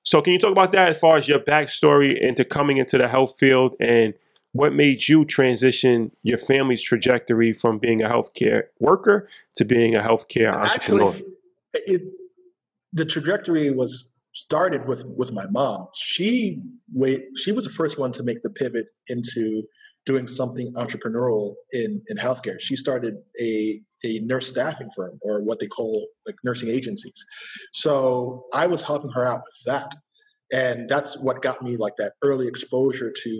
So can you talk about that as far as your backstory into coming into the health field and what made you transition your family's trajectory from being a healthcare worker to being a healthcare entrepreneur? Actually, the trajectory was started with my mom. She was the first one to make the pivot into doing something entrepreneurial in healthcare. She started a nurse staffing firm, or what they call like nursing agencies. So I was helping her out with that. And that's what got me like that early exposure to,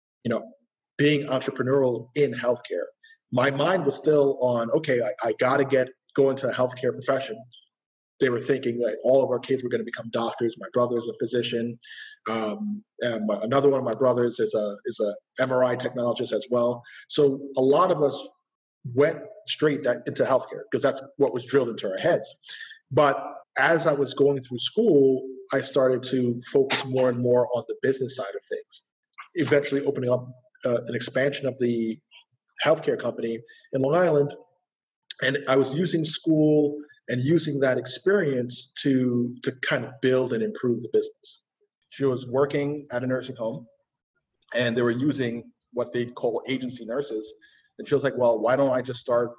being entrepreneurial in healthcare. My mind was still on, okay, I got to go into a healthcare profession. They were thinking that all of our kids were going to become doctors. My brother's a physician. And another one of my brothers is a MRI technologist as well. So a lot of us went straight into healthcare because that's what was drilled into our heads. But as I was going through school, I started to focus more and more on the business side of things, eventually opening up an expansion of the healthcare company in Long Island. And I was using school and using that experience to kind of build and improve the business. She was working at a nursing home, and they were using what they call agency nurses. And she was like, well, why don't I just start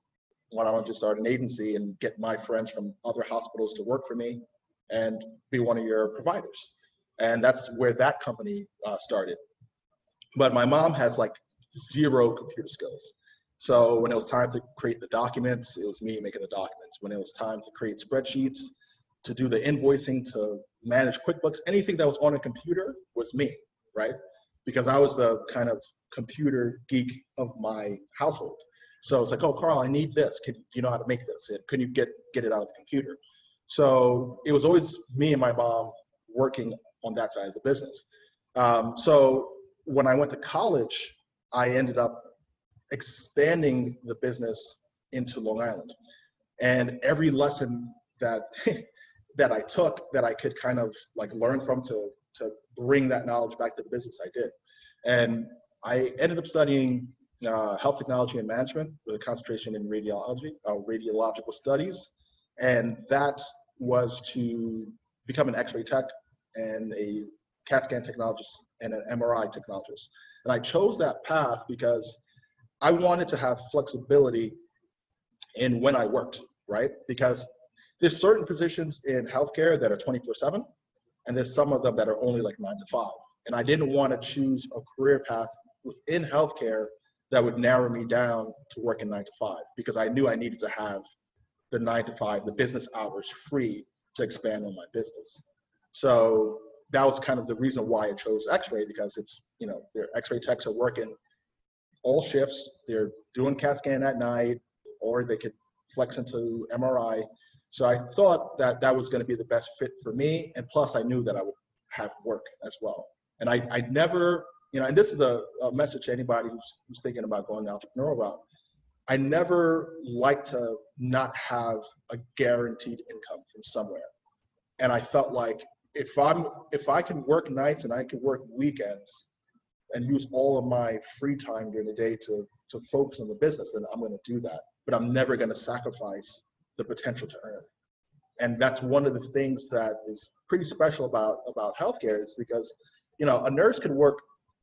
an agency and get my friends from other hospitals to work for me and be one of your providers? And that's where that company started. But my mom has like zero computer skills. So when it was time to create the documents, it was me making the documents. When it was time to create spreadsheets, to do the invoicing, to manage QuickBooks, anything that was on a computer was me, right? Because I was the kind of computer geek of my household. So it's like, oh, Carl, I need this. Do you know how to make this? Can you get it out of the computer? So it was always me and my mom working on that side of the business. So when I went to college, I ended up expanding the business into Long Island. And every lesson that that I took that I could kind of like learn from to bring that knowledge back to the business, I did. And I ended up studying health technology and management with a concentration in radiological studies. And that was to become an X-ray tech and a CAT scan technologist and an MRI technologist. And I chose that path because I wanted to have flexibility in when I worked, right? Because there's certain positions in healthcare that are 24/7, and there's some of them that are only like 9 to 5. And I didn't want to choose a career path within healthcare that would narrow me down to working 9 to 5, because I knew I needed to have the 9 to 5, the business hours free to expand on my business. So that was kind of the reason why I chose X-ray, because it's, their X-ray techs are working all shifts. They're doing CAT scan at night, or they could flex into MRI. So I thought that that was going to be the best fit for me. And plus I knew that I would have work as well. And I never, and this is a message to anybody who's thinking about going the entrepreneurial route. I never like to not have a guaranteed income from somewhere. And I felt like if I can work nights and I can work weekends and use all of my free time during the day to focus on the business, then I'm going to do that. But I'm never going to sacrifice the potential to earn. And that's one of the things that is pretty special about healthcare, is because, a nurse could work,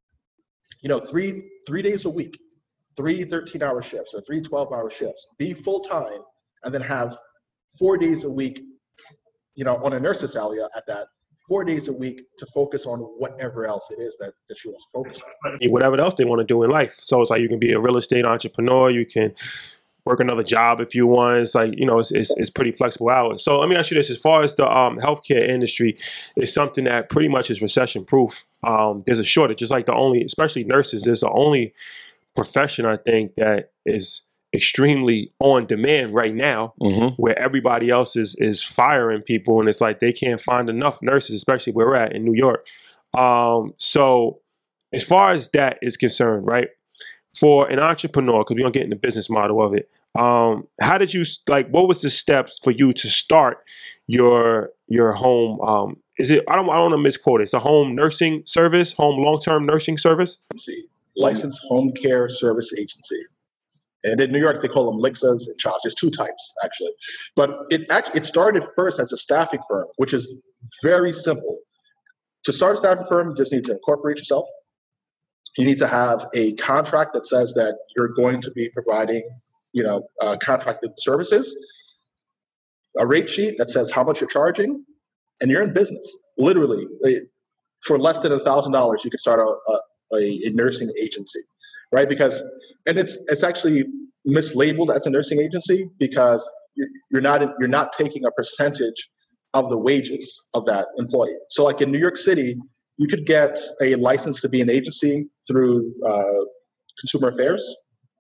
3 days a week, 3 13-hour shifts or 3 12-hour shifts, be full-time, and then have 4 days a week, on a nurse's salary at that, 4 days a week to focus on whatever else it is that she wants to focus on. Whatever else they want to do in life. So it's like you can be a real estate entrepreneur, you can work another job if you want. It's like, it's pretty flexible hours. So let me ask you this: as far as the healthcare industry is something that pretty much is recession proof. There's a shortage, just like especially nurses, there's the only profession I think that is extremely on demand right now, where everybody else is firing people, and it's like they can't find enough nurses, especially where we're at in New York. So as far as that is concerned, right, for an entrepreneur, because we're gonna get in the business model of it, how did you, what was the steps for you to start your home? Is it, I don't want to misquote it, it's a home nursing service, home long-term nursing service? Licensed home care service agency. And in New York, they call them LICSAs and CHAs. There's 2 types, actually. But it started first as a staffing firm, which is very simple. To start a staffing firm, you just need to incorporate yourself. You need to have a contract that says that you're going to be providing, contracted services, a rate sheet that says how much you're charging, and you're in business. Literally, for less than $1,000, you can start a nursing agency, right? And it's actually mislabeled as a nursing agency because you're not taking a percentage of the wages of that employee. So like in New York City, you could get a license to be an agency through Consumer Affairs.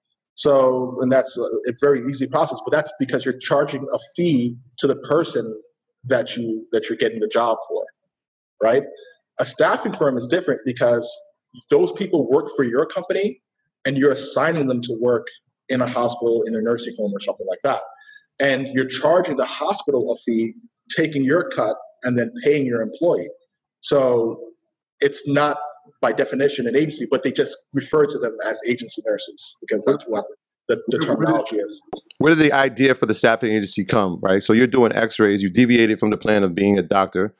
So, and that's a very easy process, but that's because you're charging a fee to the person that you're getting the job for, right? A staffing firm is different because those people work for your company and you're assigning them to work in a hospital, in a nursing home or something like that. And you're charging the hospital a fee, taking your cut, and then paying your employee. So it's not by definition an agency, but they just refer to them as agency nurses because that's what the terminology is. Where did the idea for the staffing agency come, right? So you're doing x-rays, you deviated from the plan of being a doctor.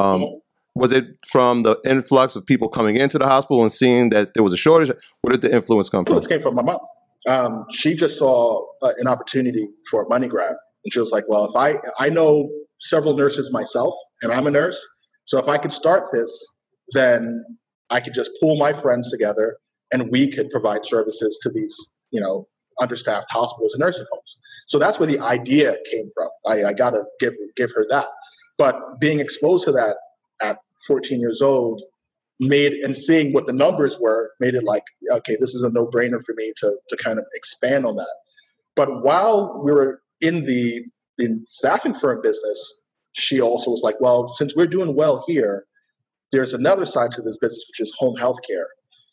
Was it from the influx of people coming into the hospital and seeing that there was a shortage? Where did the influence come from? It came from my mom. She just saw an opportunity for a money grab. And she was like, well, if I know several nurses myself and I'm a nurse, so if I could start this, then I could just pull my friends together and we could provide services to these, understaffed hospitals and nursing homes. So that's where the idea came from. I got to give her that. But being exposed to that at 14 years old and seeing what the numbers were made it like, okay, this is a no-brainer for me to kind of expand on that. But while we were in the staffing firm business, she also was like, well, since we're doing well here, there's another side to this business, which is home health care.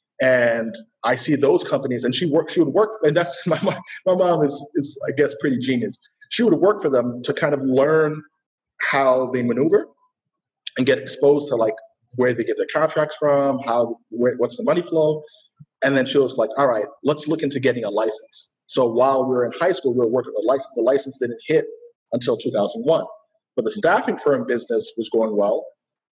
And I see those companies, and she would work, and that's my mom is I guess pretty genius. She would work for them to kind of learn how they maneuver and get exposed to like where they get their contracts from, what's the money flow. And then she was like, all right, let's look into getting a license. So while we were in high school, we were working with a license. The license didn't hit until 2001. But the staffing firm business was going well.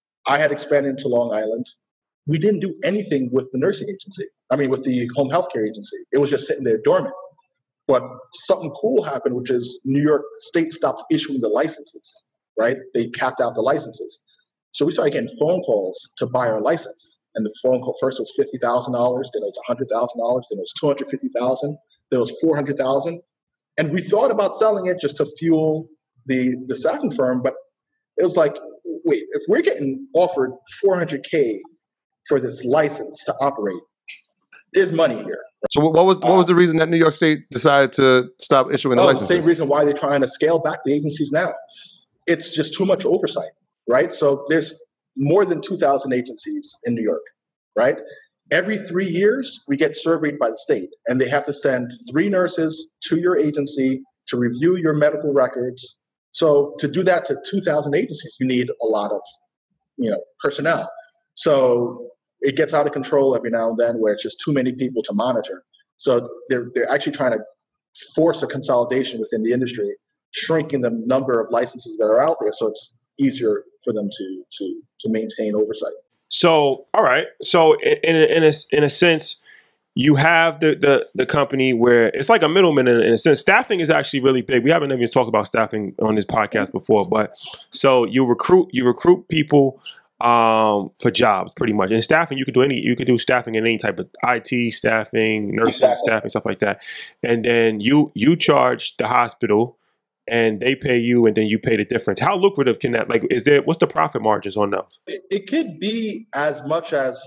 I had expanded into Long Island. We didn't do anything with the nursing agency. With the home health care agency. It was just sitting there dormant. But something cool happened, which is New York State stopped issuing the licenses, right? They capped out the licenses. So we started getting phone calls to buy our license. And the phone call first was $50,000, then it was $100,000, then it was $250,000, then it was $400,000. And we thought about selling it just to fuel the staffing firm, but it was like, wait, if we're getting offered $400K for this license to operate, there's money here. So what was the reason that New York State decided to stop issuing the licenses? The same reason why they're trying to scale back the agencies now. It's just too much oversight, right? So there's more than 2,000 agencies in New York, right? Every 3 years, we get surveyed by the state, and they have to send 3 nurses to your agency to review your medical records. So to do that to 2,000 agencies, you need a lot of, personnel. So it gets out of control every now and then where it's just too many people to monitor. So they're actually trying to force a consolidation within the industry, shrinking the number of licenses that are out there so it's easier for them to maintain oversight. So, all right. So in a sense, you have the company where it's like a middleman in a sense. Staffing is actually really big. We haven't even talked about staffing on this podcast before, but so you recruit people for jobs pretty much. In staffing, you could do staffing in any type of IT staffing, nursing staffing, stuff like that. And then you charge the hospital and they pay you, and then you pay the difference. How lucrative can that, what's the profit margins on those? It could be as much as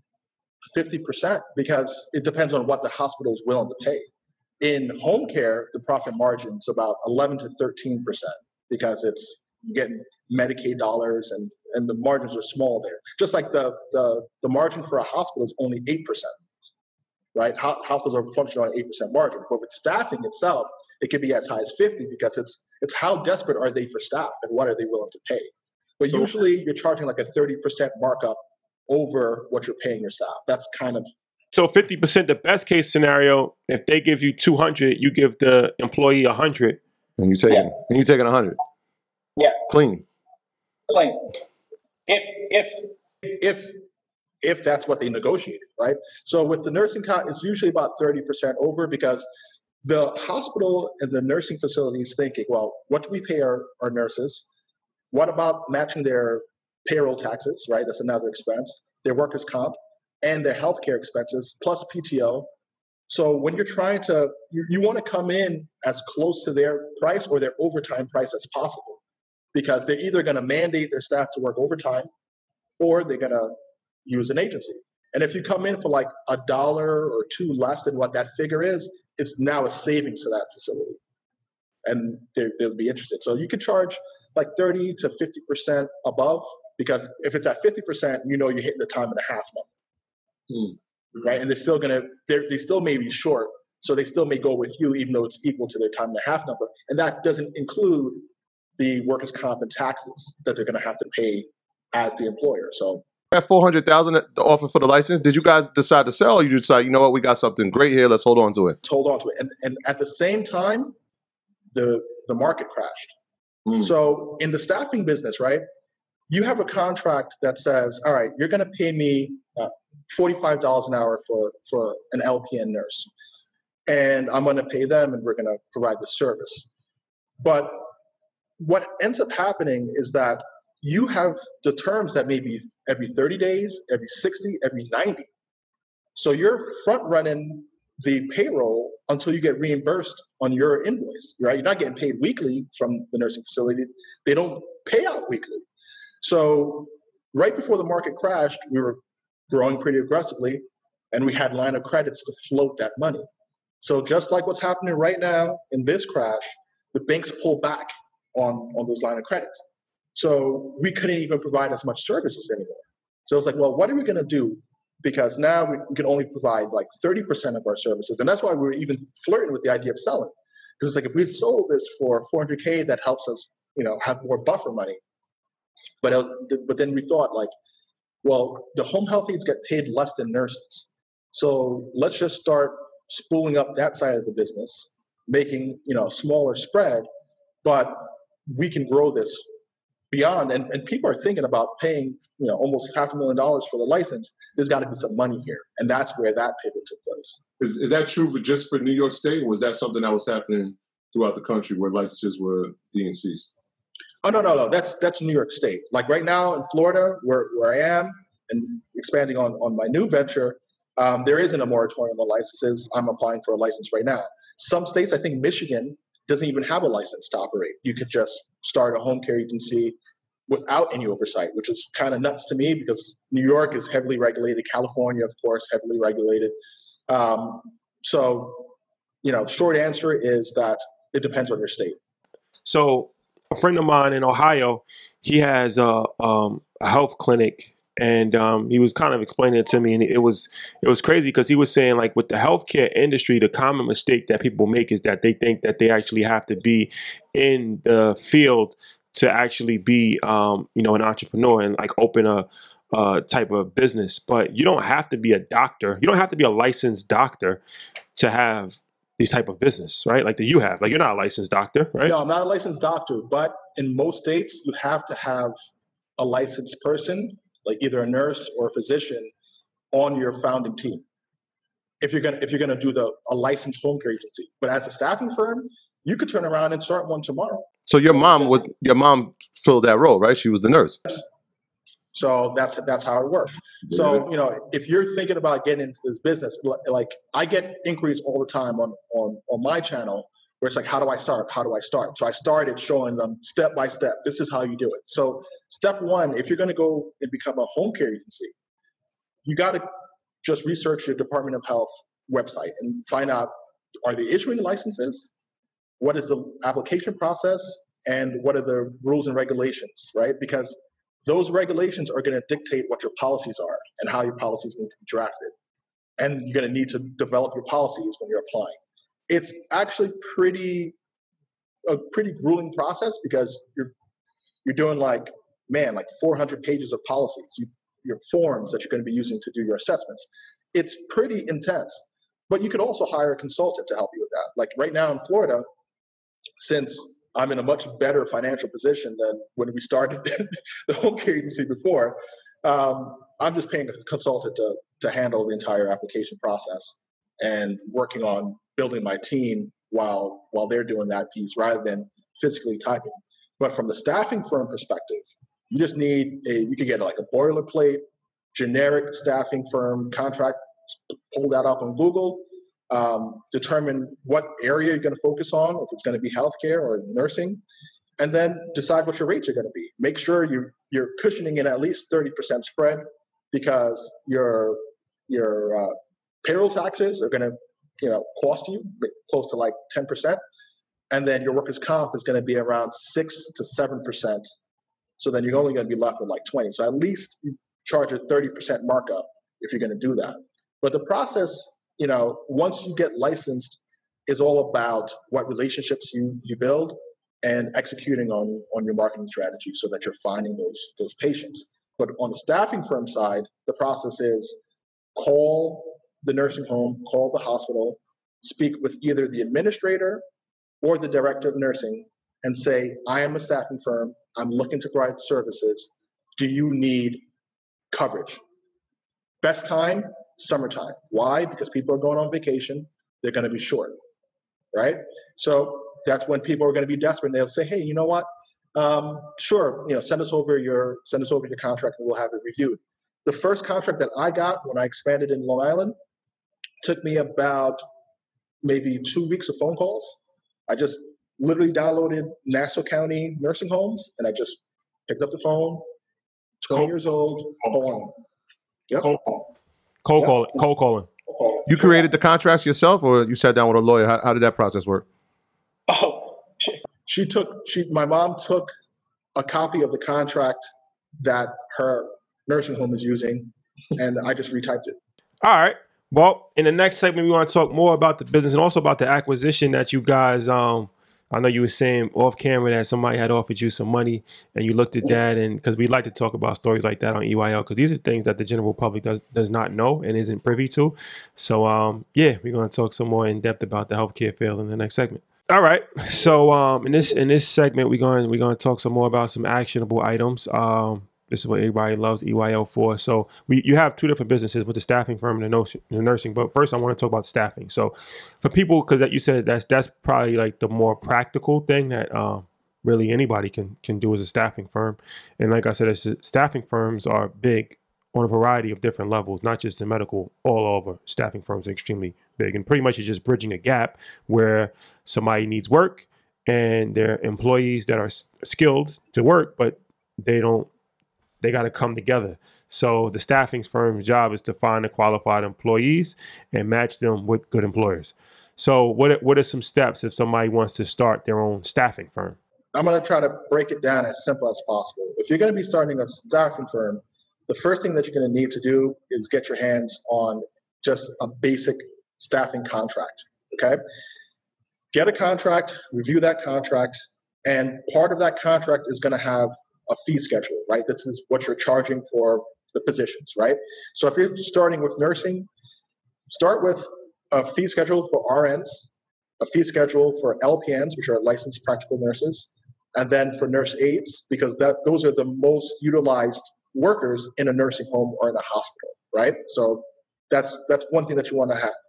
50% because it depends on what the hospital is willing to pay. In home care, the profit margin is about 11 to 13% because it's getting Medicaid dollars and the margins are small there. Just like the margin for a hospital is only 8%, right? Hospitals are functioning on an 8% margin, but with staffing itself, it could be as high as 50 because it's how desperate are they for staff and what are they willing to pay. But usually you're charging like a 30% markup over what you're paying your staff. That's kind of... So 50%, the best case scenario, if they give you 200, you give the employee 100. And you're taking 100. Yeah. Clean. If if that's what they negotiated, right? So with the nursing it's usually about 30% over, because the hospital and the nursing facility is thinking, well, what do we pay our nurses? What about matching their payroll taxes, right? That's another expense, their workers' comp, and their healthcare expenses, plus PTO. So when you're trying to, you want to come in as close to their price or their overtime price as possible, because they're either going to mandate their staff to work overtime, or they're going to use an agency. And if you come in for like $1 or $2 less than what that figure is, it's now a savings to that facility, and they'll be interested. So you could charge like 30 to 50% above, because if it's at 50%, you know you're hitting the time and a half number, right? And they're still they still may be short, so they still may go with you even though it's equal to their time and a half number. And that doesn't include the workers' comp and taxes that they're going to have to pay as the employer. So at $400,000, the offer for the license, did you guys decide to sell, or you decide, you know what, we got something great here, let's hold on to it? Hold on to it. And at the same time, the market crashed. So in the staffing business, right, you have a contract that says, all right, you're going to pay me $45 an hour for an LPN nurse, and I'm going to pay them, and we're going to provide the service. But what ends up happening is that you have the terms that may be every 30 days, every 60, every 90. So you're front running the payroll until you get reimbursed on your invoice, right? You're not getting paid weekly from the nursing facility. They don't pay out weekly. So right before the market crashed, we were growing pretty aggressively, and we had line of credits to float that money. So just like what's happening right now in this crash, the banks pull back on those line of credits. So we couldn't even provide as much services anymore. So it's like, well, what are we going to do? Because now we can only provide like 30% of our services. And that's why we're even flirting with the idea of selling. Because it's like, if we sold this for $400K, that helps us, have more buffer money. But then we thought, like, well, the home health aides get paid less than nurses. So let's just start spooling up that side of the business, making, a smaller spread, but we can grow this beyond. And people are thinking about paying, almost $500,000 for the license. There's got to be some money here. And that's where that pivot took place. Is that true just for New York State, or was that something that was happening throughout the country where licenses were being seized? Oh, no. That's New York State. Like right now in Florida, where I am, and expanding on my new venture, there isn't a moratorium on licenses. I'm applying for a license right now. Some states, I think Michigan, doesn't even have a license to operate. You could just start a home care agency without any oversight, which is kind of nuts to me, because New York is heavily regulated. California, of course, heavily regulated. So, short answer is that it depends on your state. So a friend of mine in Ohio, he has a health clinic, and he was kind of explaining it to me, and it was crazy, because he was saying, like, with the healthcare industry, the common mistake that people make is that they think that they actually have to be in the field to actually be, an entrepreneur and like open a type of business. But you don't have to be a doctor. You don't have to be a licensed doctor to have these type of business, right? Like that you have. Like, you're not a licensed doctor, right? No, I'm not a licensed doctor, but in most states, you have to have a licensed person, like either a nurse or a physician, on your founding team, if you're gonna do a licensed home care agency. But as a staffing firm, you could turn around and start one tomorrow. So your mom filled that role, right? She was the nurse. So that's how it worked. So if you're thinking about getting into this business, like I get inquiries all the time on my channel, where it's like, how do I start? How do I start? So I started showing them step by step. This is how you do it. So step one, if you're going to go and become a home care agency, you got to just research your Department of Health website and find out, are they issuing licenses? What is the application process? And what are the rules and regulations, right? Because those regulations are going to dictate what your policies are and how your policies need to be drafted. And you're going to need to develop your policies when you're applying. It's actually a pretty grueling process, because you're doing like 400 pages of policies, your forms that you're going to be using to do your assessments. It's pretty intense, but you could also hire a consultant to help you with that. Like right now in Florida, since I'm in a much better financial position than when we started the home care agency before, I'm just paying a consultant to handle the entire application process and working on building my team while they're doing that piece rather than physically typing. But from the staffing firm perspective, you just need you could get like a boilerplate, generic staffing firm contract, pull that up on Google, determine what area you're going to focus on, if it's going to be healthcare or nursing, and then decide what your rates are going to be. Make sure you're cushioning in at least 30% spread, because your payroll taxes are going to cost you close to like 10%, and then your workers' comp is going to be around 6 to 7%. So then you're only going to be left with like 20. So at least you charge a 30% markup if you're going to do that. But the process, once you get licensed, is all about what relationships you build and executing on your marketing strategy so that you're finding those patients. But on the staffing firm side, the process is call the nursing home, call the hospital, speak with either the administrator or the director of nursing and say, I am a staffing firm, I'm looking to provide services. Do you need coverage? Best time, summertime. Why? Because people are going on vacation, they're going to be short, right? So that's when people are going to be desperate and they'll say, hey, you know what? Sure, send us over your contract and we'll have it reviewed. The first contract that I got when I expanded in Long Island took me about maybe 2 weeks of phone calls. I just literally downloaded Nassau County nursing homes and I just picked up the phone, 20 years old, calling. Yep. Cold calling. You created the contracts yourself, or you sat down with a lawyer? How did that process work? Oh, my mom took a copy of the contract that her nursing home is using, and I just retyped it. All right. Well, in the next segment, we want to talk more about the business and also about the acquisition that you guys, I know you were saying off camera that somebody had offered you some money and you looked at that, and because we like to talk about stories like that on EYL, because these are things that the general public does not know and isn't privy to. So, we're going to talk some more in depth about the healthcare field in the next segment. All right. So, in this segment, we're going to talk some more about some actionable items. This is what everybody loves EYL for. So you have two different businesses with the staffing firm and the nursing. But first, I want to talk about staffing. So for people, because you said that's probably like the more practical thing that really anybody can do as a staffing firm. And like I said, staffing firms are big on a variety of different levels, not just in medical. All over, staffing firms are extremely big, and pretty much it's just bridging a gap where somebody needs work and their employees that are skilled to work, but they got to come together. So the staffing firm's job is to find the qualified employees and match them with good employers. So what are some steps if somebody wants to start their own staffing firm? I'm going to try to break it down as simple as possible. If you're going to be starting a staffing firm, the first thing that you're going to need to do is get your hands on just a basic staffing contract, okay? Get a contract, review that contract, and part of that contract is going to have a fee schedule, right? This is what you're charging for the positions, right? So if you're starting with nursing, start with a fee schedule for RNs, a fee schedule for LPNs, which are licensed practical nurses, and then for nurse aides, because those are the most utilized workers in a nursing home or in a hospital, right? So that's one thing that you want to have.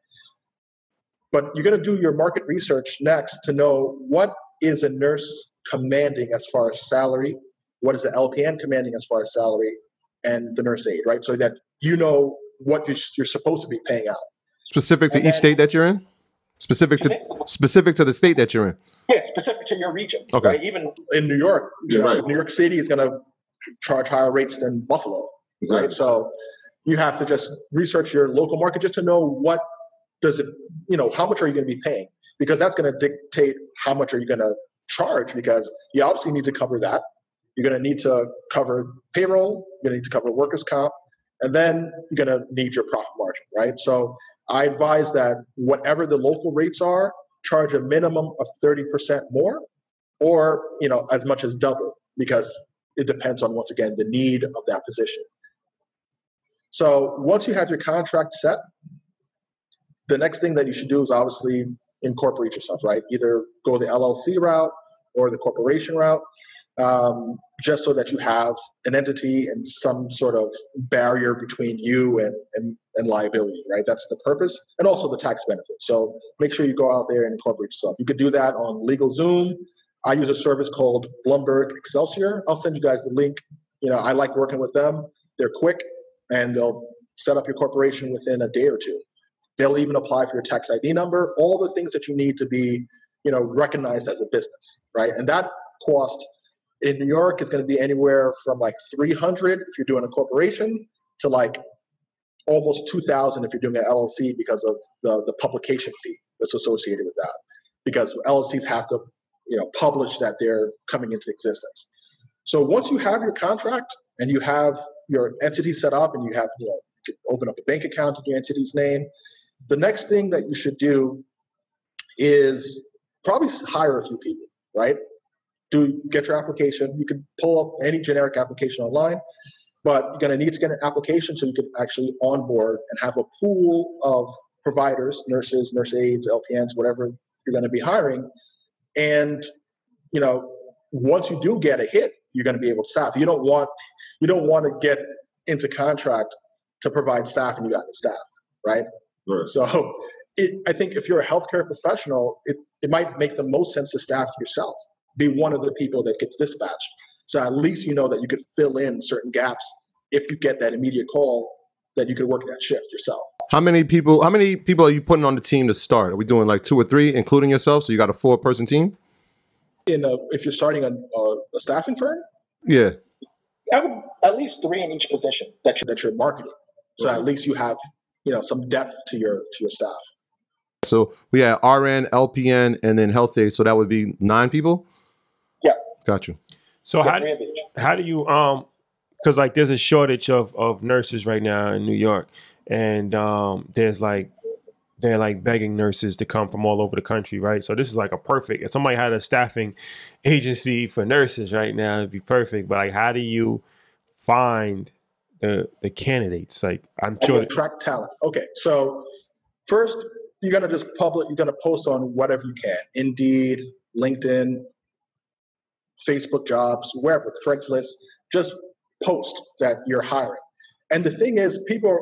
But you're going to do your market research next to know what is a nurse commanding as far as salary, what is the LPN commanding as far as salary, and the nurse aide, right? So that you know what you're supposed to be paying out. Specific to each state that you're in? Specific to the state that you're in? Yeah, specific to your region. Okay. Right? Even in New York, right. New York City is going to charge higher rates than Buffalo, Exactly. right? So you have to just research your local market just to know what does it, how much are you going to be paying? Because that's going to dictate how much are you going to charge, because you obviously need to cover that. You're going to need to cover payroll, you're going to need to cover workers' comp, and then you're going to need your profit margin, right? So I advise that whatever the local rates are, charge a minimum of 30% more, or as much as double, because it depends on, once again, the need of that position. So once you have your contract set, the next thing that you should do is obviously incorporate yourself, right? Either go the LLC route or the corporation route. just so that you have an entity and some sort of barrier between you and liability, right? That's the purpose, and also the tax benefit. So make sure you go out there and incorporate yourself. You could do that on LegalZoom. I use a service called Bloomberg Excelsior. I'll send you guys the link. I like working with them. They're quick, and they'll set up your corporation within a day or two. They'll even apply for your tax ID number, all the things that you need to be, recognized as a business, right? And that cost in New York is going to be anywhere from like $300 if you're doing a corporation to like almost $2,000 if you're doing an LLC because of the publication fee that's associated with that. Because LLCs have to, publish that they're coming into existence. So once you have your contract and you have your entity set up and you have, you can open up a bank account in your entity's name, the next thing that you should do is probably hire a few people, right? Get your application. You can pull up any generic application online, but you're going to need to get an application so you can actually onboard and have a pool of providers, nurses, nurse aides, LPNs, whatever you're going to be hiring. And, once you do get a hit, you're going to be able to staff. You don't want to get into contract to provide staff and you got no staff, right? Right. So I think if you're a healthcare professional, it might make the most sense to staff yourself. Be one of the people that gets dispatched. So at least you know that you could fill in certain gaps if you get that immediate call that you could work that shift yourself. How many people are you putting on the team to start? Are we doing like 2 or 3, including yourself? So you got a 4-person team? If you're starting a staffing firm? Yeah. I would at least 3 in each position that you're marketing. So at least you have, some depth to your staff. So we had RN, LPN, and then health aide. So that would be 9 people? Yeah. Got you. So how do you because like there's a shortage of nurses right now in New York, and they're like begging nurses to come from all over the country, right? So this is like a perfect. If somebody had a staffing agency for nurses right now, it'd be perfect. But like, how do you find the candidates? Like, I'm sure attract talent. Okay, so first you're gonna you're gonna post on whatever you can: Indeed, LinkedIn, Facebook Jobs, wherever, Craigslist. Just post that you're hiring. And the thing is,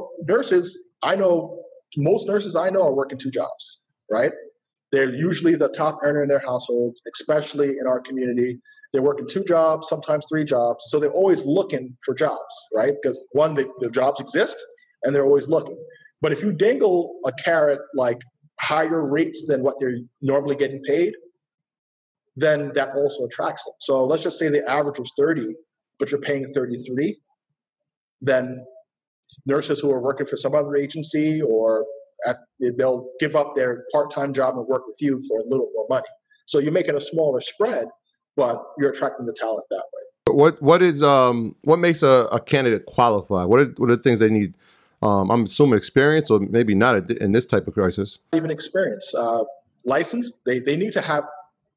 most nurses I know are working 2 jobs, right? They're usually the top earner in their household, especially in our community. They're working 2 jobs, sometimes 3 jobs. So they're always looking for jobs, right? Because one, the jobs exist and they're always looking. But if you dangle a carrot like higher rates than what they're normally getting paid, then that also attracts them. So let's just say the average was 30, but you're paying 33, then nurses who are working for some other agency they'll give up their part-time job and work with you for a little more money. So you're making a smaller spread, but you're attracting the talent that way. What makes a candidate qualify? What are the things they need? I'm assuming experience, or maybe not in this type of crisis. Even experience, license. They need to have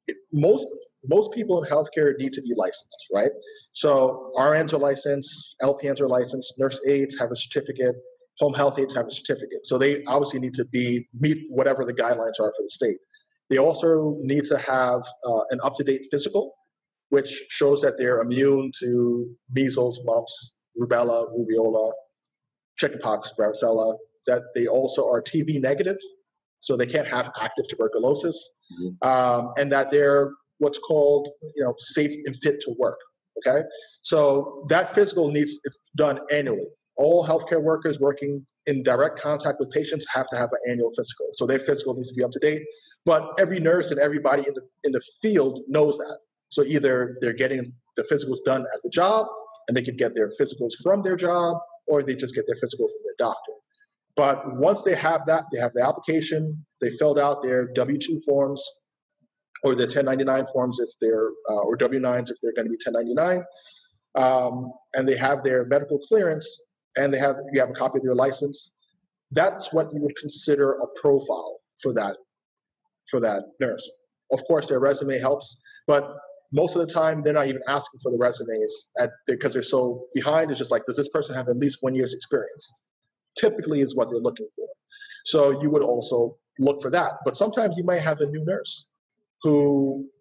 most people in healthcare need to be licensed, right? So RNs are licensed, LPNs are licensed, nurse aides have a certificate, home health aides have a certificate. So they obviously need to meet whatever the guidelines are for the state. They also need to have an up-to-date physical, which shows that they're immune to measles, mumps, rubella, rubeola, chickenpox, varicella, that they also are TB negative, so they can't have active tuberculosis, and that they're what's called, safe and fit to work. Okay, so that physical it's done annually. All healthcare workers working in direct contact with patients have to have an annual physical. So their physical needs to be up to date. But every nurse and everybody in the field knows that. So either they're getting the physicals done at the job, and they can get their physicals from their job, or they just get their physical from their doctor. But once they have that, they have the application, they filled out their W-2 forms, or the 1099 forms if they're, or W-9s if they're going to be 1099, and they have their medical clearance, and you have a copy of their license. That's what you would consider a profile for that nurse. Of course, their resume helps, but most of the time they're not even asking for the resumes because they're so behind. It's just like, does this person have at least 1 year's experience? Typically is what they're looking for. So you would also look for that. But sometimes you might have a new nurse who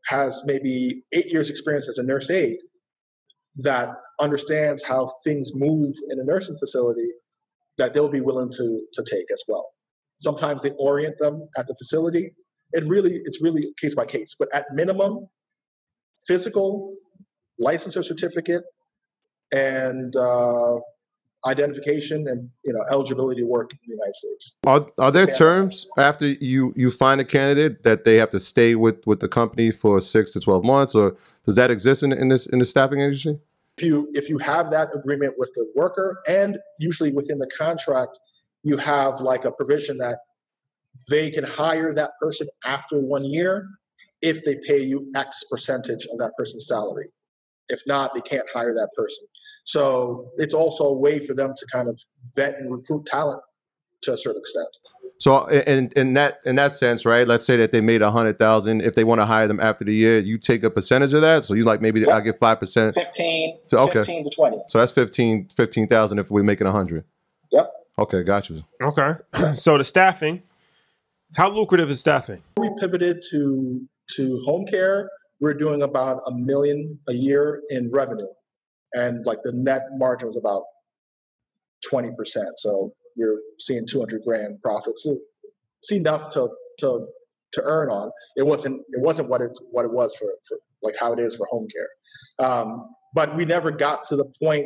has maybe 8 years experience as a nurse aide that understands how things move in a nursing facility, that they'll be willing to take as well. Sometimes they orient them at the facility. It's really case by case, but at minimum, physical, licensure certificate, and identification and eligibility to work in the United States. Are there terms after you find a candidate that they have to stay with the company for 6 to 12 months, or does that exist in the staffing agency? If you have that agreement with the worker, and usually within the contract, you have like a provision that they can hire that person after 1 year if they pay you X percentage of that person's salary. If not, they can't hire that person. So it's also a way for them to kind of vet and recruit talent to a certain extent. So in that sense, right? Let's say that they made $100,000. If they want to hire them after the year, you take a percentage of that. So you like maybe I get 5%, 15 to 20. So that's 15,000 if we're making 100. Yep. Okay, got you. Okay. So the staffing, how lucrative is staffing? We pivoted to home care. We're doing about $1 million a year in revenue, and like the net margin was about 20%. So you're seeing 200 grand profits. It's enough to earn on. It wasn't what it was for like how it is for home care. But we never got to the point,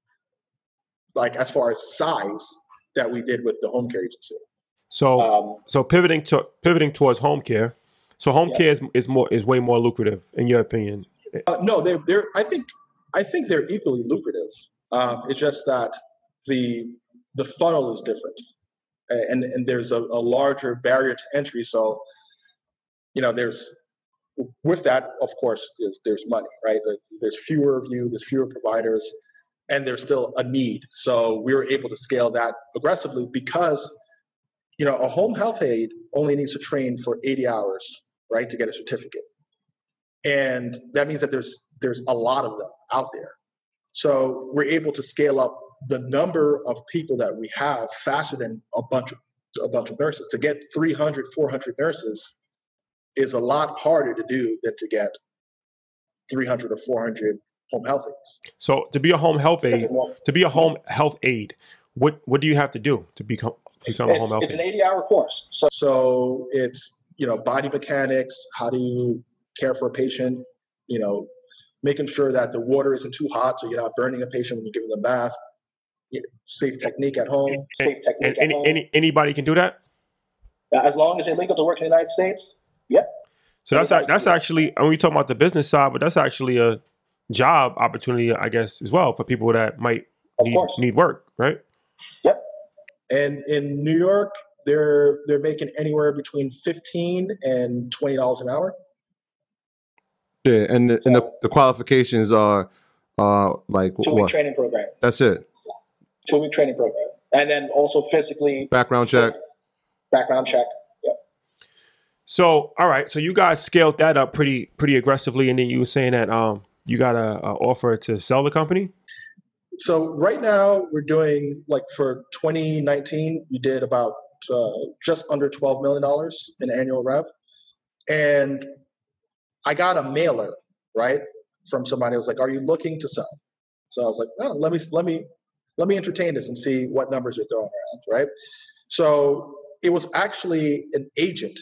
like as far as size, that we did with the home care agency. So so pivoting towards home care. So home care is way more lucrative in your opinion. No, they're I think they're equally lucrative. It's just that the funnel is different, and there's a larger barrier to entry. So, there's with that, of course, there's money, right? There's fewer of you, there's fewer providers, and there's still a need. So we were able to scale that aggressively because, a home health aide only needs to train for 80 hours, right, to get a certificate, and that means that there's a lot of them out there. So we're able to scale up the number of people that we have faster than a bunch of nurses. To get 300, 400 nurses is a lot harder to do than to get 300 or 400 home health aides. So to be a home health aide, what do you have to do to become a home health aide? It's an 80-hour course. So it's, body mechanics, how do you care for a patient, making sure that the water isn't too hot so you're not burning a patient when you're giving them a bath. Safe technique at home. Anybody can do that? As long as it's legal to work in the United States, yep. So that's actually, when we talk about the business side, but that's actually a job opportunity, I guess, as well for people that might need work, right? Yep. And in New York, they're making anywhere between $15 and $20 an hour. Yeah, and the qualifications are like 2-week training program. That's it. 2-week training program, and then also physically background check. Yep. So all right, so you guys scaled that up pretty aggressively, and then you were saying that you got a offer to sell the company. So right now we're doing, like, for 2019, we did about just under $12 million in annual rev, and I got a mailer, right, from somebody who was like, "Are you looking to sell?" So I was like, "Oh, let me entertain this and see what numbers you're throwing around," right? So it was actually an agent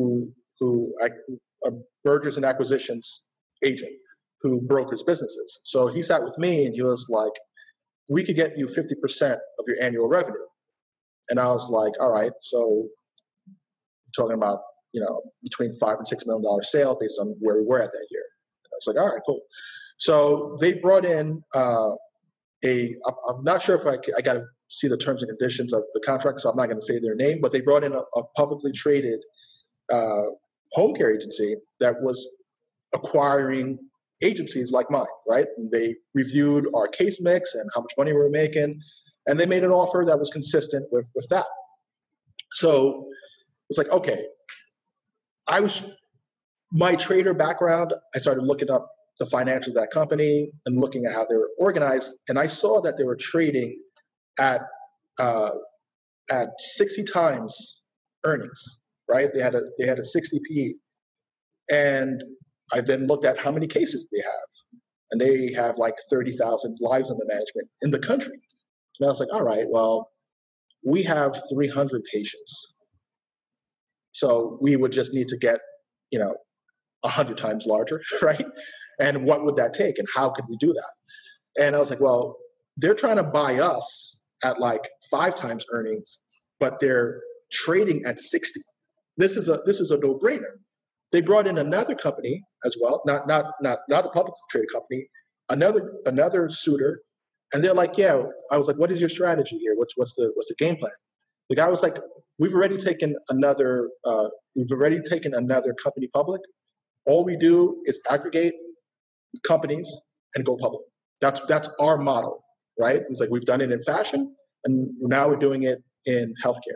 a mergers and acquisitions agent who brokers businesses. So he sat with me and he was like, "We could get you 50% of your annual revenue." And I was like, "All right, so we're talking about, between $5 and $6 million sale based on where we were at that year." And I was like, "All right, cool." So they brought in I'm not sure if I got to see the terms and conditions of the contract, so I'm not going to say their name, but they brought in a publicly traded home care agency that was acquiring agencies like mine, right? And they reviewed our case mix and how much money we were making, and they made an offer that was consistent with that. So it's like, okay, my trader background, I started looking up the financials of that company and looking at how they were organized, and I saw that they were trading at 60 times earnings, right? They had a 60 PE, and I then looked at how many cases they have. And they have like 30,000 lives under management in the country. And I was like, all right, well, we have 300 patients. So we would just need to get, 100 times larger, right? And what would that take? And how could we do that? And I was like, well, they're trying to buy us at like 5 times earnings, but they're trading at 60. This is a no-brainer. They brought in another company as well, not the publicly traded company, another suitor, and they're like, yeah. I was like, what is your strategy here? What's the game plan? The guy was like, we've already taken another company public. All we do is aggregate companies and go public. That's our model, right? It's like we've done it in fashion, and now we're doing it in healthcare.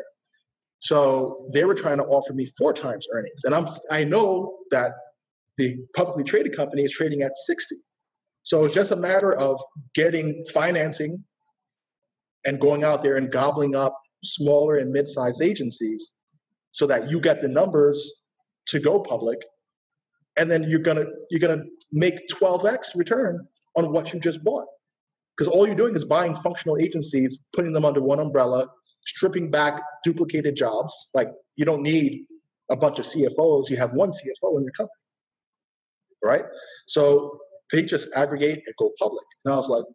So they were trying to offer me 4 times earnings. And I know that the publicly traded company is trading at 60. So it's just a matter of getting financing and going out there and gobbling up smaller and mid-sized agencies so that you get the numbers to go public. And then you're gonna make 12x return on what you just bought. Because all you're doing is buying functional agencies, putting them under one umbrella, stripping back duplicated jobs. Like, you don't need a bunch of CFOs. You have one CFO in your company, right? So they just aggregate and go public. And I was like,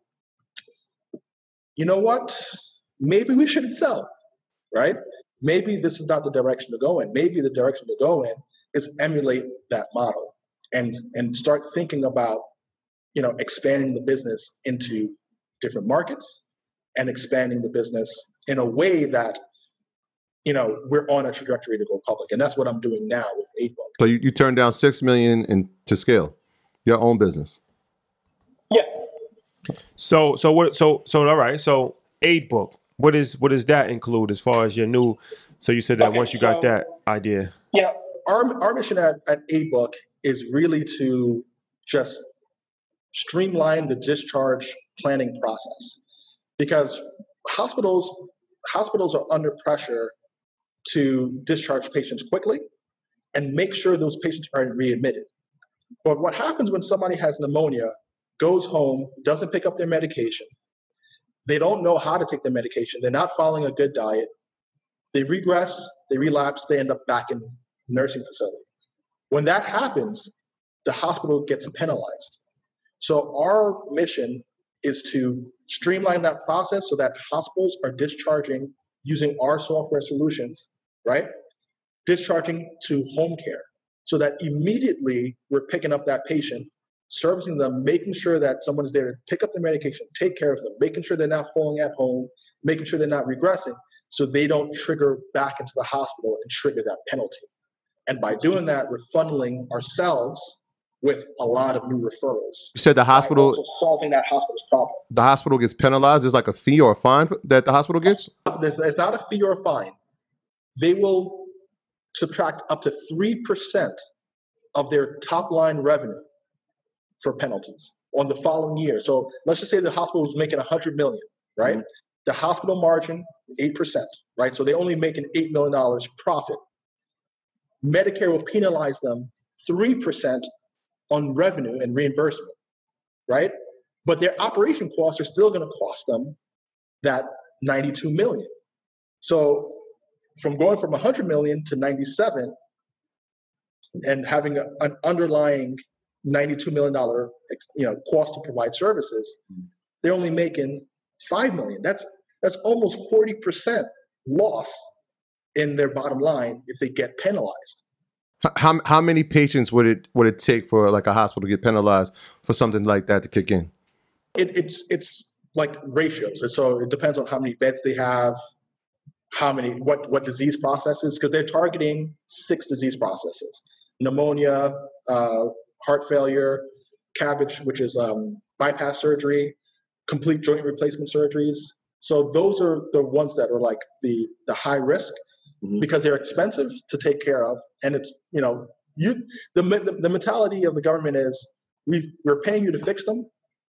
you know what? Maybe we shouldn't sell, right? Maybe this is not the direction to go in. Maybe the direction to go in is emulate that model and start thinking about, expanding the business into different markets and expanding the business in a way that, we're on a trajectory to go public. And that's what I'm doing now with 8book. So you turned down $6 million to scale your own business. Yeah. So all right. So 8book, what does that include as far as your new? So you said that once you got that idea. Yeah, our mission at 8book is really to just streamline the discharge planning process, because hospitals are under pressure to discharge patients quickly and make sure those patients are readmitted. But what happens when somebody has pneumonia, goes home, doesn't pick up their medication, they don't know how to take their medication, they're not following a good diet, they regress, they relapse, they end up back in nursing facility. When that happens, the hospital gets penalized. So our mission is to streamline that process so that hospitals are discharging using our software solutions, right? Discharging to home care so that immediately we're picking up that patient, servicing them, making sure that someone is there to pick up their medication, take care of them, making sure they're not falling at home, making sure they're not regressing so they don't trigger back into the hospital and trigger that penalty. And by doing that, we're funneling ourselves with a lot of new referrals. You said the hospital also solving that hospital's problem. The hospital gets penalized. There's like a fee or a fine that the hospital gets? There's not a fee or a fine. They will subtract up to 3% of their top line revenue for penalties on the following year. So let's just say the hospital is making $100 million, right? Mm-hmm. The hospital margin, 8%, right? So they only make an $8 million profit. Medicare will penalize them 3% on revenue and reimbursement, right? But their operation costs are still going to cost them that $92 million. So from going from $100 million to 97 and having an underlying $92 million cost to provide services, they're only making $5 million. That's almost 40% loss in their bottom line if they get penalized. How many patients would it take for like a hospital to get penalized for something like that to kick in? It's like ratios. And so it depends on how many beds they have, what disease processes, because they're targeting 6 disease processes: pneumonia, heart failure, CABG, which is bypass surgery, complete joint replacement surgeries. So those are the ones that are like the high risk. Mm-hmm. Because they're expensive to take care of, and it's the mentality of the government is we're paying you to fix them.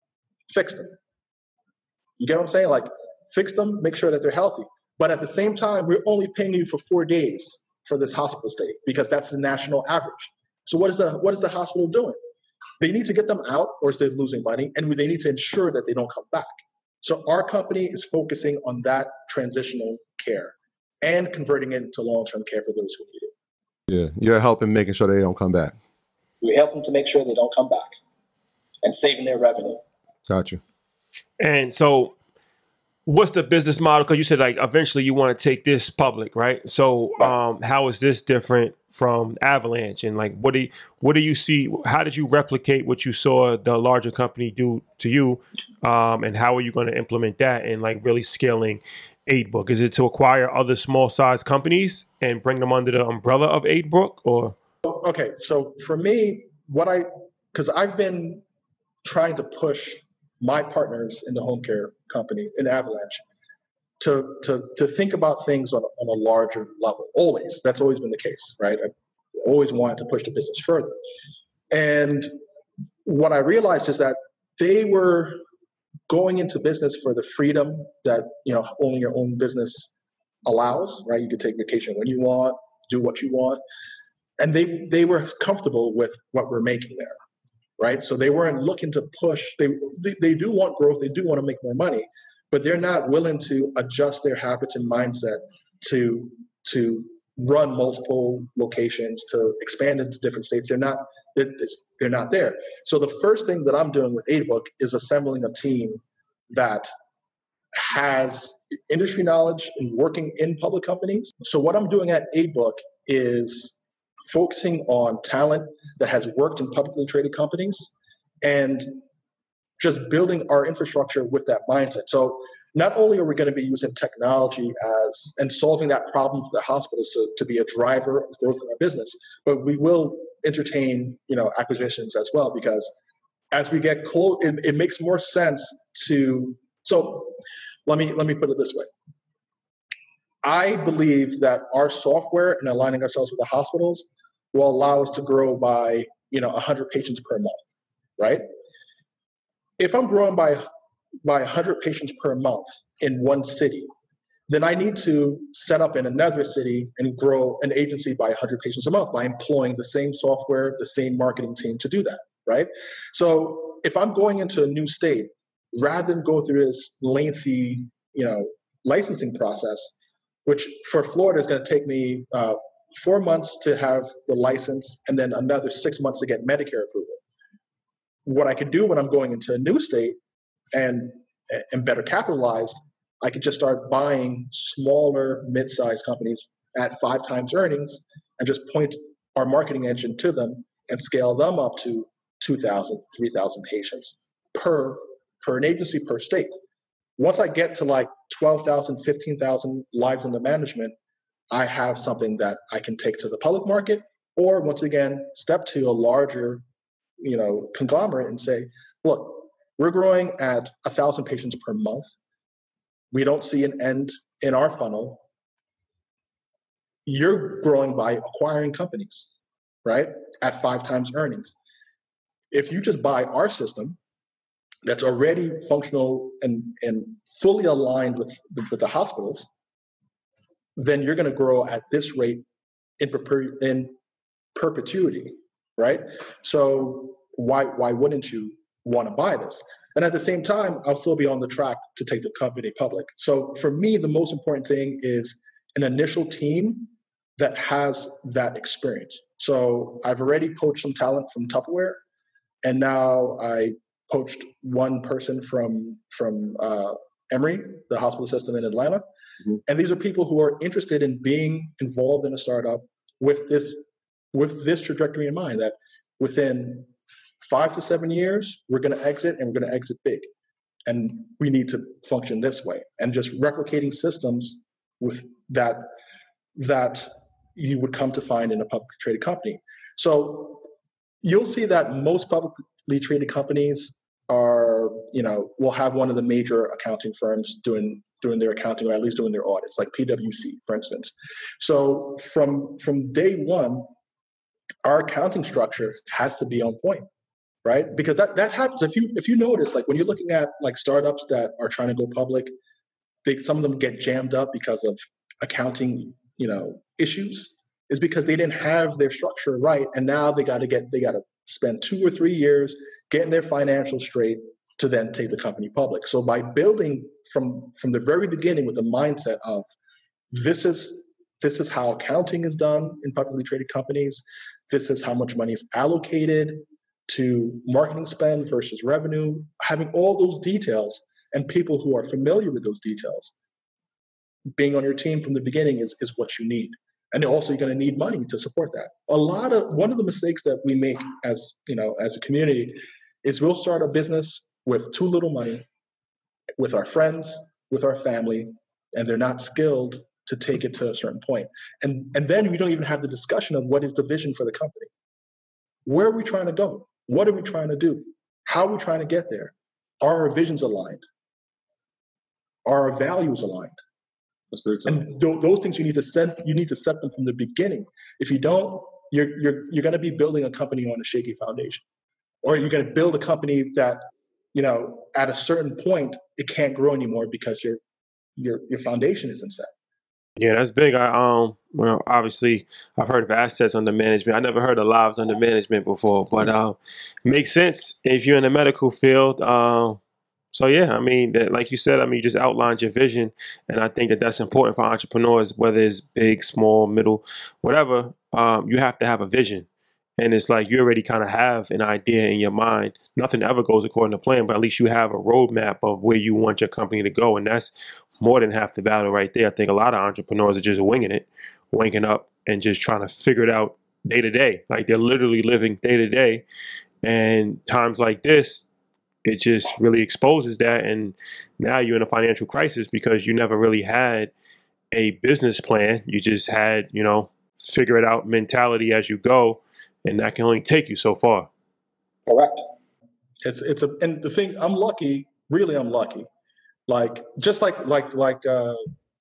You get what I'm saying? Like, fix them, make sure that they're healthy. But at the same time, we're only paying you for 4 days for this hospital stay because that's the national average. So what is the hospital doing? They need to get them out, or they're losing money, and they need to ensure that they don't come back. So our company is focusing on that transitional care and converting it into long-term care for those who need it. Yeah, you're helping making sure they don't come back. We help them to make sure they don't come back and saving their revenue. Gotcha. And so what's the business model? Because you said like eventually you want to take this public, right? So how is this different from Avalanche? And like what do you see? How did you replicate what you saw the larger company do to you? And how are you going to implement that and like really scaling AidBook? Is it to acquire other small size companies and bring them under the umbrella of AidBook, or? Okay, so for me, because I've been trying to push my partners in the home care company in Avalanche to think about things on a larger level. Always, that's always been the case, right? I always wanted to push the business further, and what I realized is that they were going into business for the freedom that owning your own business allows, right? You can take vacation when you want, do what you want, and they were comfortable with what we're making there, right? So they weren't looking to push. They do want growth. They do want to make more money, but they're not willing to adjust their habits and mindset to run multiple locations, to expand into different states. They're not there. So the first thing that I'm doing with AidBook is assembling a team that has industry knowledge and working in public companies. So what I'm doing at AidBook is focusing on talent that has worked in publicly traded companies and just building our infrastructure with that mindset. So not only are we going to be using technology and solving that problem for the hospitals to be a driver of growth in our business, but we will entertain acquisitions as well, because as we get close, it makes more sense to. So let me put it this way. I believe that our software and aligning ourselves with the hospitals will allow us to grow by 100 patients per month, right? If I'm growing by 100 patients per month in one city, then I need to set up in another city and grow an agency by 100 patients a month by employing the same software, the same marketing team to do that, right? So if I'm going into a new state, rather than go through this lengthy, licensing process, which for Florida is going to take me 4 months to have the license and then another 6 months to get Medicare approval. What I could do when I'm going into a new state and better capitalized, I could just start buying smaller, mid-sized companies at 5 times earnings and just point our marketing engine to them and scale them up to 2,000, 3,000 patients per an agency per state. Once I get to like 12,000, 15,000 lives under management, I have something that I can take to the public market, or once again, step to a larger, conglomerate and say, look, we're growing at 1,000 patients per month. We don't see an end in our funnel. You're growing by acquiring companies, right? At 5 times earnings. If you just buy our system that's already functional and fully aligned with the hospitals, then you're going to grow at this rate in perpetuity, right? So why wouldn't you want to buy this? And at the same time, I'll still be on the track to take the company public. So for me, the most important thing is an initial team that has that experience. So I've already poached some talent from Tupperware, and now I poached one person from Emory, the hospital system in Atlanta. Mm-hmm. And these are people who are interested in being involved in a startup with this trajectory in mind, that within 5 to 7 years, we're going to exit, and we're going to exit big. And we need to function this way, and just replicating systems with that you would come to find in a publicly traded company. So you'll see that most publicly traded companies will have one of the major accounting firms doing their accounting, or at least doing their audits, like PwC, for instance. So from day one, our accounting structure has to be on point, right? Because that happens. If you notice, like when you're looking at like startups that are trying to go public, some of them get jammed up because of accounting, issues. is because they didn't have their structure right, and now they got to spend 2 or 3 years getting their financials straight to then take the company public. So by building from the very beginning with the mindset of this is how accounting is done in publicly traded companies, this is how much money is allocated to marketing spend versus revenue, having all those details and people who are familiar with those details being on your team from the beginning is what you need. And also you're going to need money to support that. One of the mistakes that we make as a community is we'll start a business with too little money, with our friends, with our family, and they're not skilled to take it to a certain point. And then we don't even have the discussion of what is the vision for the company. Where are we trying to go? What are we trying to do? How are we trying to get there? Are our visions aligned? Are our values aligned? That's very tough. And those things you need to set them from the beginning. If you don't, you're going to be building a company on a shaky foundation, or you're going to build a company that, at a certain point it can't grow anymore because your foundation isn't set. Yeah, that's big. Obviously, I've heard of assets under management. I never heard of lives under management before, but it makes sense if you're in the medical field. So yeah, I mean, like you said, you just outlined your vision, and I think that's important for entrepreneurs, whether it's big, small, middle, whatever. You have to have a vision, and it's like you already kind of have an idea in your mind. Nothing ever goes according to plan, but at least you have a roadmap of where you want your company to go, and that's more than half the battle right there. I think a lot of entrepreneurs are just winging it, waking up and just trying to figure it out day to day. Like they're literally living day to day, and times like this, it just really exposes that. And now you're in a financial crisis because you never really had a business plan. You just had, figure it out mentality as you go, and that can only take you so far. Correct. And the thing, I'm lucky. Really, I'm lucky. Like just like the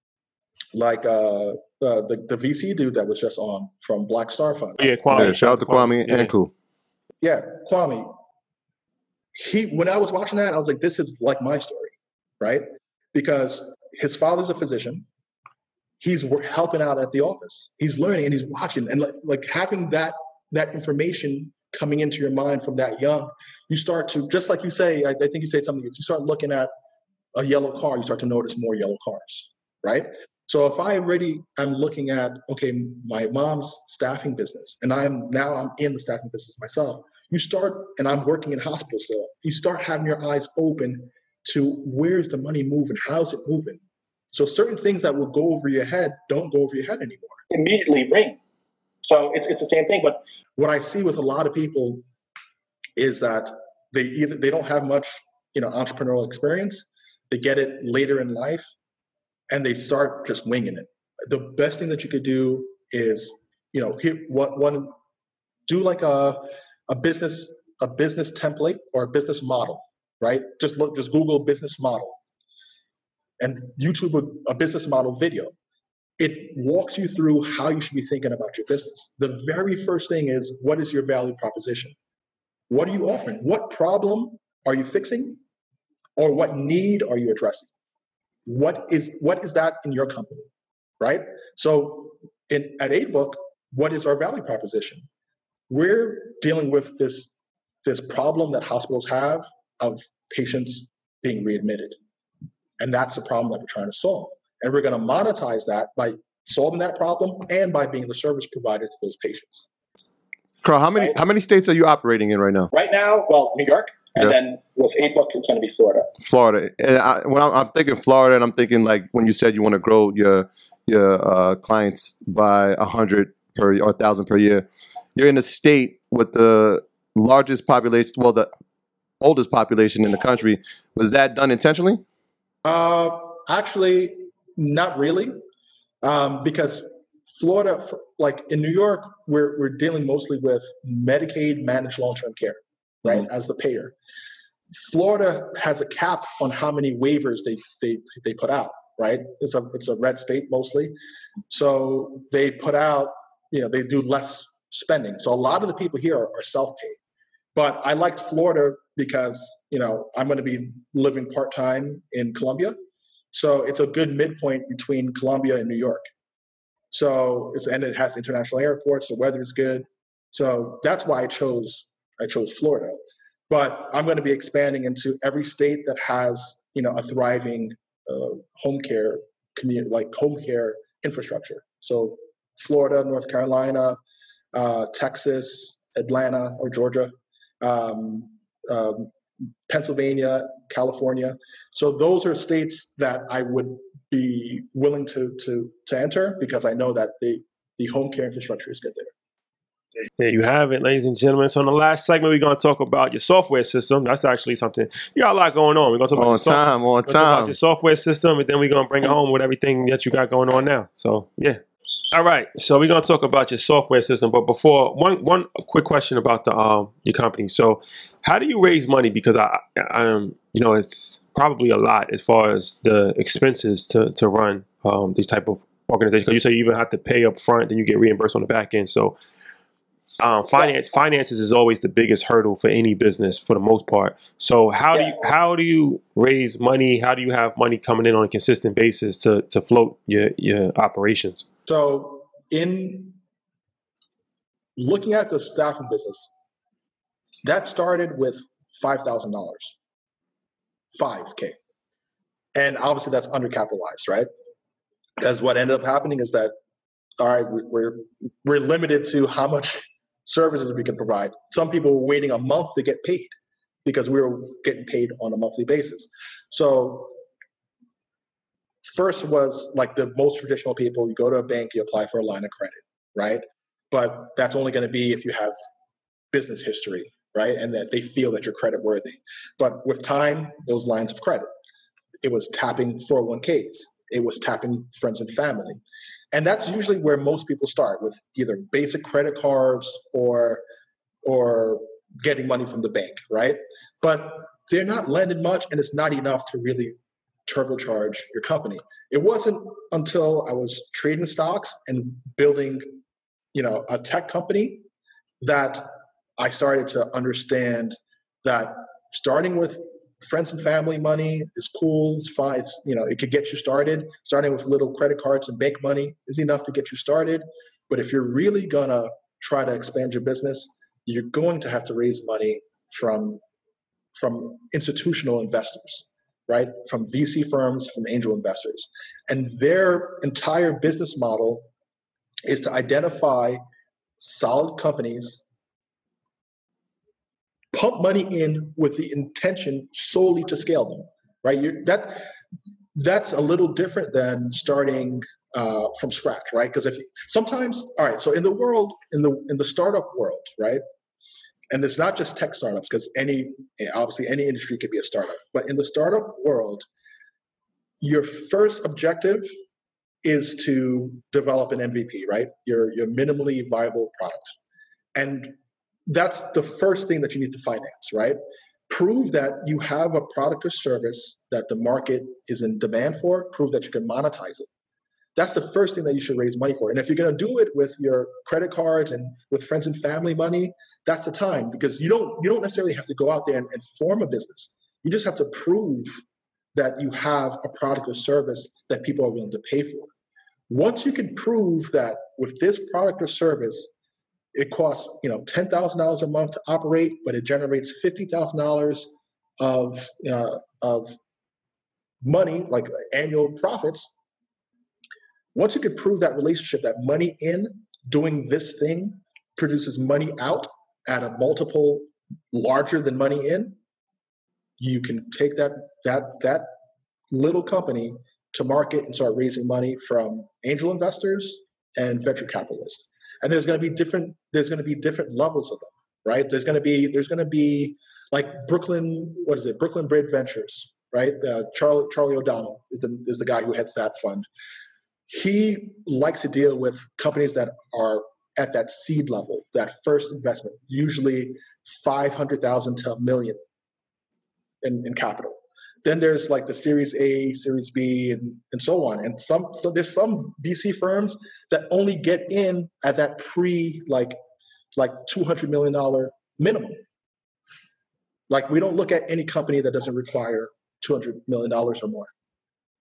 VC dude that was just on from Black Star Fund. Yeah, Kwame. Yeah, shout out to Kwame and Ku. Yeah, Kwame. When I was watching that, I was like, this is like my story, right? Because his father's a physician. He's helping out at the office. He's learning and he's watching, and like having that information coming into your mind from that young, you start to, just like you say, I think you said something, if you start looking at a yellow car, you start to notice more yellow cars, right? So if I'm looking at, okay, my mom's staffing business, and I'm in the staffing business myself, and I'm working in hospital still, you start having your eyes open to where's the money moving, how's it moving? So certain things that will go over your head don't go over your head anymore. Immediately ring. So it's the same thing. But what I see with a lot of people is that they don't have much, entrepreneurial experience. They get it later in life, and they start just winging it. The best thing that you could do is, do like a business template or a business model, right? Just Google business model and YouTube a business model video. It walks you through how you should be thinking about your business. The very first thing is, what is your value proposition? What are you offering? What problem are you fixing? Or what need are you addressing? What is that in your company, right? So at 8book, what is our value proposition? We're dealing with this problem that hospitals have of patients being readmitted. And that's the problem that we're trying to solve. And we're going to monetize that by solving that problem and by being the service provider to those patients. Carl, how many states are you operating in right now? Right now, New York, and then with 8book, it's going to be Florida. Florida. And when I'm thinking Florida, and I'm thinking like when you said you want to grow your clients by 100 or 1,000 per year, you're in a state with the largest population, the oldest population in the country. Was that done intentionally? Actually, not really, because Florida, like in New York, we're dealing mostly with Medicaid managed long-term care, right, as the payer. Florida has a cap on how many waivers they put out, right? It's a red state mostly, so they put out, they do less spending. So a lot of the people here are self-paid. But I liked Florida because I'm going to be living part-time in Columbia, so it's a good midpoint between Columbia and New York. And it has international airports. The weather is good. So that's why I chose Florida. But I'm going to be expanding into every state that has, a thriving home care community, like home care infrastructure. So Florida, North Carolina, Texas, Atlanta or Georgia, Pennsylvania, California. So those are states that I would be willing to enter because I know that the home care infrastructure is good there. There you have it, ladies and gentlemen. So in the last segment, we're going to talk about your software system. That's actually something, you got a lot going on. We're going to talk about talk about your software system, and then we're going to bring it home with everything that you got going on now. So, yeah. All right. So we're going to talk about your software system. But before, one quick question about your company. So how do you raise money? Because it's probably a lot as far as the expenses to run these type of organizations. Because you say you even have to pay up front, then you get reimbursed on the back end. So finances is always the biggest hurdle for any business for the most part. So how do you raise money? How do you have money coming in on a consistent basis to float your operations? So in looking at the staffing business, that started with $5,000, $5K. And obviously that's undercapitalized, right? Because what ended up happening is that, all right, we're limited to how much services we can provide. Some people were waiting a month to get paid because we were getting paid on a monthly basis. So first was like the most traditional people, you go to a bank, you apply for a line of credit, right? But that's only going to be if you have business history, right? And that they feel that you're credit worthy. But with time, those lines of credit, it was tapping 401ks. It was tapping friends and family. And that's usually where most people start, with either basic credit cards or getting money from the bank, right? But they're not lending much, and it's not enough to really turbocharge your company. It wasn't until I was trading stocks and building, a tech company that I started to understand that starting with friends and family money is cool, it's fine, it could get you started. Starting with little credit cards and bank money is enough to get you started. But if you're really gonna try to expand your business, you're going to have to raise money from institutional investors, right? From VC firms, from angel investors. And their entire business model is to identify solid companies, pump money in with the intention solely to scale them, right? That's a little different than starting from scratch, right? Because so in the world, in the startup world, right? And it's not just tech startups, because obviously any industry could be a startup, but in the startup world, your first objective is to develop an MVP, right? Your minimally viable product. And that's the first thing that you need to finance, right? Prove that you have a product or service that the market is in demand for, prove that you can monetize it. That's the first thing that you should raise money for. And if you're going to do it with your credit cards and with friends and family money, that's the time, because you don't necessarily have to go out there and form a business. You just have to prove that you have a product or service that people are willing to pay for. Once you can prove that with this product or service, it costs $10,000 a month to operate, but it generates $50,000 of money, like annual profits. Once you can prove that relationship, that money in doing this thing produces money out at a multiple larger than money in, you can take that little company to market and start raising money from angel investors and venture capitalists. And there's going to be different levels of them, right? There's going to be like Brooklyn Bridge Ventures, right? Charlie O'Donnell is the guy who heads that fund. He likes to deal with companies that are at that seed level, that first investment, usually 500,000 to $1 million in capital. Then there's like the Series A, Series B, and so on. And so there's some VC firms that only get in at that like $200 million minimum. Like, we don't look at any company that doesn't require $200 million or more.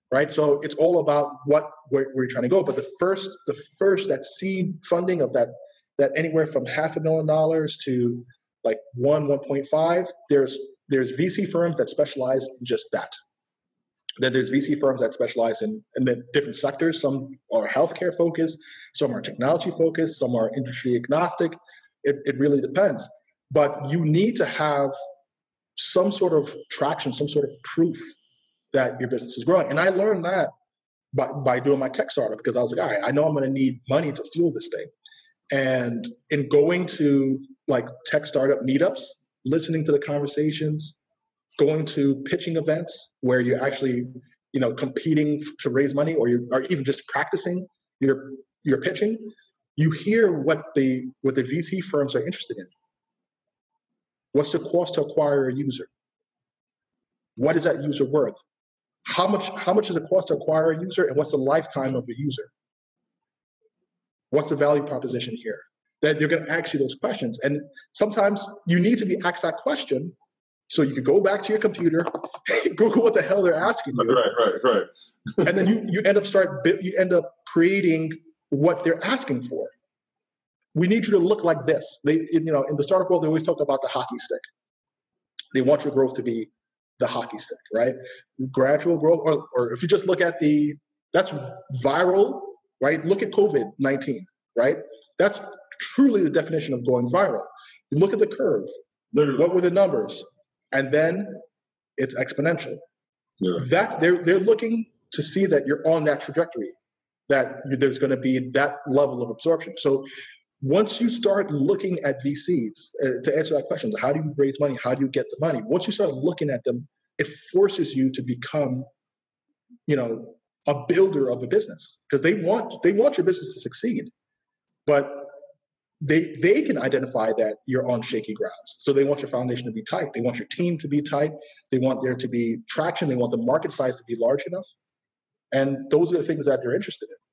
right? So it's all about where you're trying to go. But the first that seed funding of that anywhere from $500,000 to like 1.5, there's VC firms that specialize in just that. Then there's VC firms that specialize in the different sectors. Some are healthcare focused, some are technology focused, some are industry agnostic. It really depends. But you need to have some sort of traction, some sort of proof that your business is growing. And I learned that by doing my tech startup, because I was like, all right, I know I'm going to need money to fuel this thing. And in going to like tech startup meetups, listening to the conversations, going to pitching events where you're actually, competing to raise money, or even just practicing your pitching, you hear what the VC firms are interested in. What's the cost to acquire a user? What is that user worth? How much is the cost to acquire a user, and what's the lifetime of a user? What's the value proposition here? That they're going to ask you those questions, and sometimes you need to be asked that question so you could go back to your computer, Google what the hell they're asking you, right, and then you end up creating what they're asking for. We need you to look like this. In the startup world, they always talk about the hockey stick. They want your growth to be the hockey stick, right? Gradual growth, or if you just look at that's viral, right? Look at COVID-19, right? That's truly the definition of going viral. You look at the curve. Literally. What were the numbers? And then it's exponential. Yeah. That they're looking to see that you're on that trajectory, that there's going to be that level of absorption. So once you start looking at VCs, to answer that question, how do you raise money? How do you get the money? Once you start looking at them, it forces you to become, a builder of a business, because they want your business to succeed, but they can identify that you're on shaky grounds. So they want your foundation to be tight. They want your team to be tight. They want there to be traction. They want the market size to be large enough. And those are the things that they're interested in.